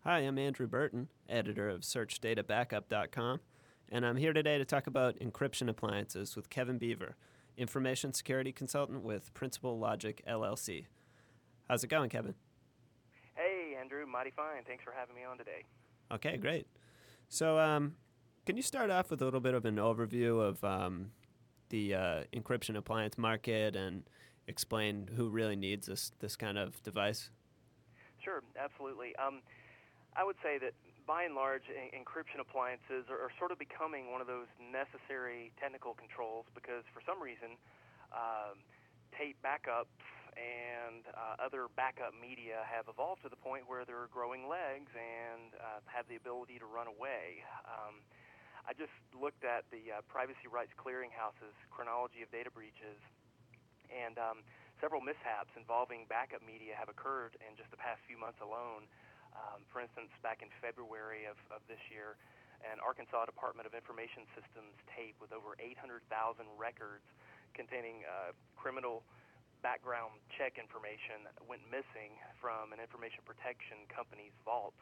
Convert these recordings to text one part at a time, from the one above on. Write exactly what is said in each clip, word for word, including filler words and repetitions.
Hi, I'm Andrew Burton, editor of search data backup dot com, and I'm here today to talk about encryption appliances with Kevin Beaver, information security consultant with Principal Logic L L C. How's it going, Kevin? Hey, Andrew, mighty fine. Thanks for having me on today. Okay, great. So, um, can you start off with a little bit of an overview of um, the uh, encryption appliance market and explain who really needs this this kind of device? Sure, absolutely. Um, I would say that by and large, en- encryption appliances are, are sort of becoming one of those necessary technical controls because for some reason, um, tape backups and uh, other backup media have evolved to the point where they're growing legs and uh, have the ability to run away. Um, I just looked at the uh, Privacy Rights Clearinghouse's chronology of data breaches, and um, several mishaps involving backup media have occurred in just the past few months alone. Um, for instance, back in February of, of this year, an Arkansas Department of Information Systems tape with over eight hundred thousand records containing uh, criminal background check information went missing from an information protection company's vault.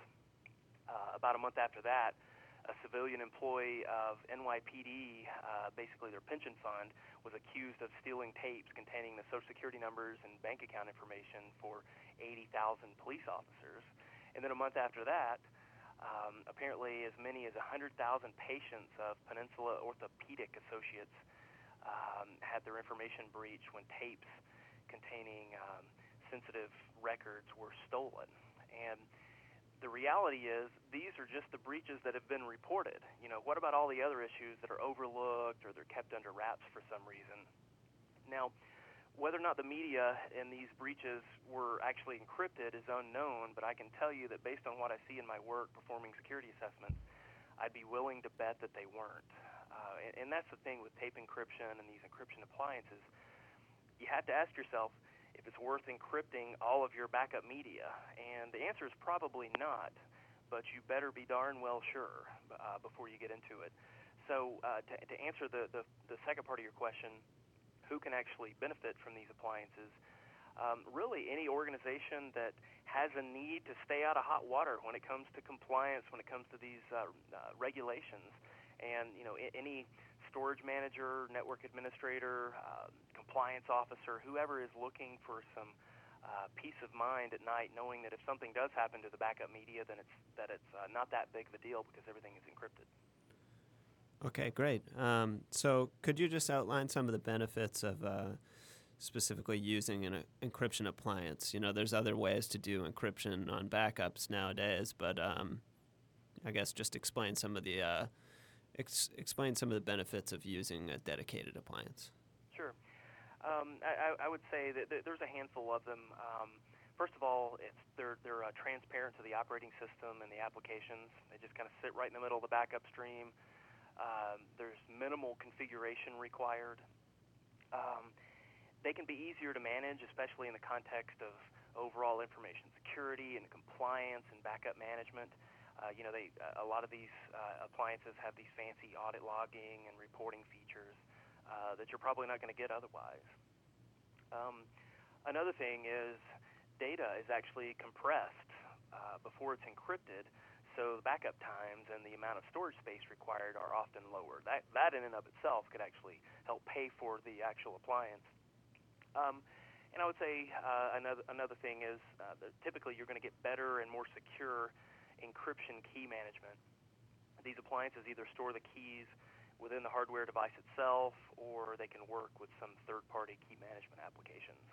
Uh, about a month after that, a civilian employee of N Y P D, uh, basically their pension fund, was accused of stealing tapes containing the Social Security numbers and bank account information for eighty thousand police officers. And then a month after that, um, apparently as many as one hundred thousand patients of Peninsula Orthopedic Associates um, had their information breached when tapes containing um, sensitive records were stolen. And the reality is these are just the breaches that have been reported. You know, what about all the other issues that are overlooked or they're kept under wraps for some reason? Now, whether or not the media in these breaches were actually encrypted is unknown, but I can tell you that based on what I see in my work performing security assessments, I'd be willing to bet that they weren't. Uh, and, and that's the thing with tape encryption and these encryption appliances. You have to ask yourself if it's worth encrypting all of your backup media, and the answer is probably not, but you better be darn well sure uh, before you get into it. So uh, to, to answer the, the, the second part of your question, who can actually benefit from these appliances? Um, really, any organization that has a need to stay out of hot water when it comes to compliance, when it comes to these uh, uh, regulations, and you know, any storage manager, network administrator, uh, compliance officer, whoever is looking for some uh, peace of mind at night, knowing that if something does happen to the backup media, then it's that it's uh, not that big of a deal because everything is encrypted. Okay, great. Um, so, could you just outline some of the benefits of uh, specifically using an uh, encryption appliance? You know, there's other ways to do encryption on backups nowadays, but um, I guess just explain some of the uh, ex- explain some of the benefits of using a dedicated appliance. Sure. Um, I, I would say that there's a handful of them. Um, first of all, it's, they're, they're uh, transparent to the operating system and the applications. They just kind of sit right in the middle of the backup stream. Um, there's minimal configuration required. Um, they can be easier to manage, especially in the context of overall information security and compliance and backup management. Uh, you know, they, a lot of these uh, appliances have these fancy audit logging and reporting features uh, that you're probably not going to get otherwise. Um, another thing is data is actually compressed uh, before it's encrypted, so the backup times and the amount of storage space required are often lower. That, that in and of itself could actually help pay for the actual appliance. Um, and I would say uh, another another thing is uh, that typically you're going to get better and more secure encryption key management. These appliances either store the keys within the hardware device itself, or they can work with some third-party key management applications.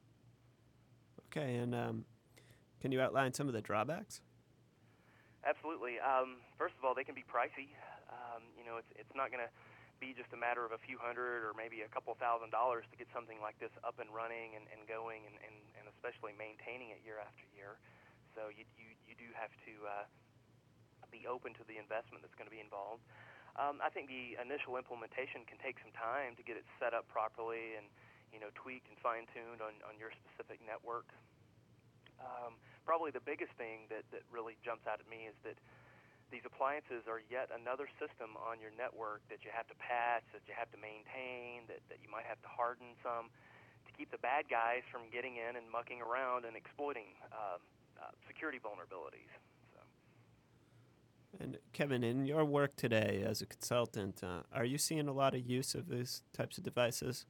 Okay, and um, can you outline some of the drawbacks? Absolutely. Um, first of all, they can be pricey. Um, you know, it's it's not going to be just a matter of a few hundred or maybe a couple thousand dollars to get something like this up and running and, and going and, and, and especially maintaining it year after year. So you you, you do have to uh, be open to the investment that's going to be involved. Um, I think the initial implementation can take some time to get it set up properly and you know tweaked and fine-tuned on, on your specific network. Um, probably the biggest thing that, that really jumps out at me is that these appliances are yet another system on your network that you have to patch, that you have to maintain, that, that you might have to harden some to keep the bad guys from getting in and mucking around and exploiting uh, uh, security vulnerabilities. So. And Kevin, in your work today as a consultant, uh, are you seeing a lot of use of these types of devices?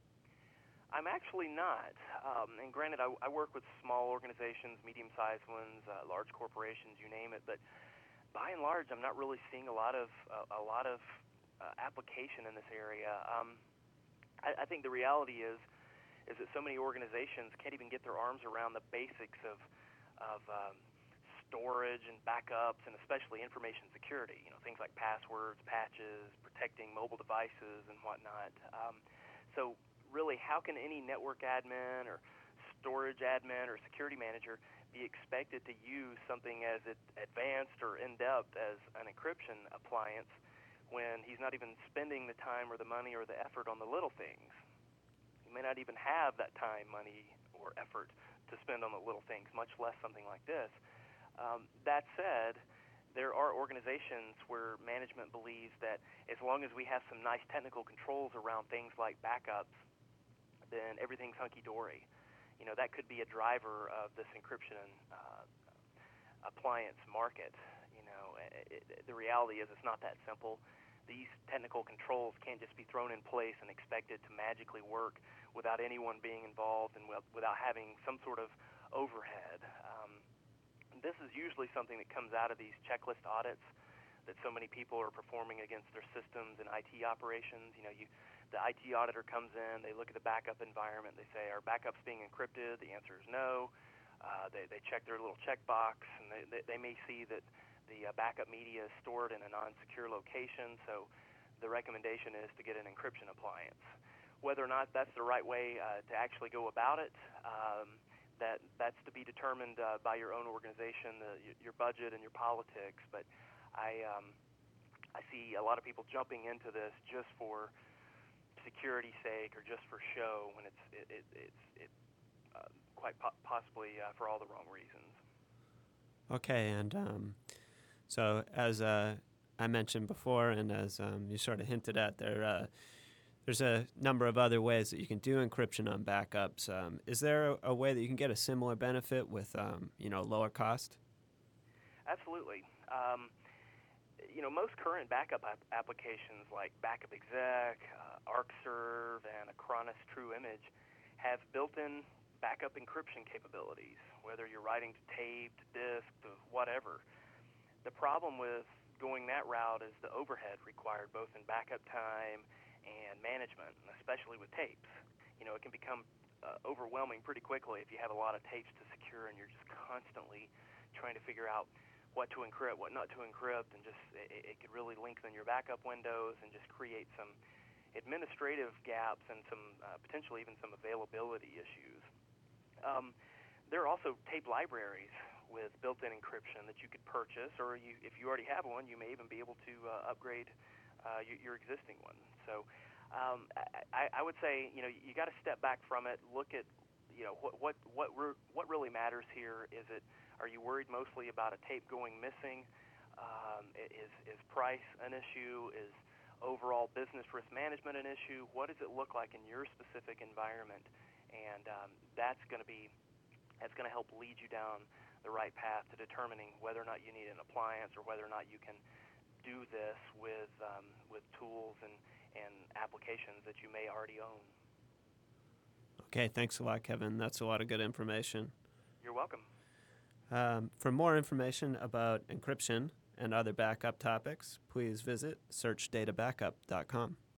I'm actually not. Um, and granted, I, I work with small organizations, medium-sized ones, uh, large corporations, you name it. But by and large, I'm not really seeing a lot of uh, a lot of uh, application in this area. Um, I, I think the reality is is that so many organizations can't even get their arms around the basics of of um, storage and backups, and especially information security. You know, things like passwords, patches, protecting mobile devices, and whatnot. Um, so really, how can any network admin or storage admin or security manager be expected to use something as advanced or in-depth as an encryption appliance when he's not even spending the time or the money or the effort on the little things? He may not even have that time, money, or effort to spend on the little things, much less something like this. Um, that said, there are organizations where management believes that as long as we have some nice technical controls around things like backups, then everything's hunky-dory. You know, that could be a driver of this encryption uh, appliance market. You know, it, it, the reality is it's not that simple. These technical controls can't just be thrown in place and expected to magically work without anyone being involved and without having some sort of overhead. Um, this is usually something that comes out of these checklist audits that so many people are performing against their systems and I T operations. You know, you, the I T auditor comes in, they look at the backup environment, they say, are backups being encrypted? The answer is no. Uh, they, they check their little checkbox, and they, they, they may see that the uh, backup media is stored in a non-secure location, so the recommendation is to get an encryption appliance. Whether or not that's the right way uh, to actually go about it, um, that that's to be determined uh, by your own organization, the, your budget, and your politics. But I um, I see a lot of people jumping into this just for security's sake or just for show, when it's it, it, it's it, uh, quite po- possibly uh, for all the wrong reasons. Okay, and um, so as uh, I mentioned before, and as um, you sort of hinted at there, uh, there's a number of other ways that you can do encryption on backups. Um, is there a, a way that you can get a similar benefit with, um, you know, lower cost? Absolutely. Um, you know, most current backup ap- applications like Backup Exec, uh, ArcServe, and Acronis TrueImage have built-in backup encryption capabilities, whether you're writing to tape, to disk, to whatever. The problem with going that route is the overhead required both in backup time and management, and especially with tapes. You know, it can become uh, overwhelming pretty quickly if you have a lot of tapes to secure and you're just constantly trying to figure out what to encrypt, what not to encrypt, and just it, it could really lengthen your backup windows and just create some administrative gaps and some uh, potentially even some availability issues. Um, there are also tape libraries with built-in encryption that you could purchase, or you, if you already have one, you may even be able to uh, upgrade uh, your, your existing one. So um, I, I would say, you know, you got to step back from it, look at, you know, what what what, re- what really matters here. Is it, are you worried mostly about a tape going missing? Um, is is price an issue? Is overall business risk management an issue? What does it look like in your specific environment? And um, that's going to be that's going to help lead you down the right path to determining whether or not you need an appliance or whether or not you can do this with um, with tools and, and applications that you may already own. Okay, thanks a lot, Kevin. That's a lot of good information. You're welcome. Um, for more information about encryption and other backup topics, please visit search data backup dot com.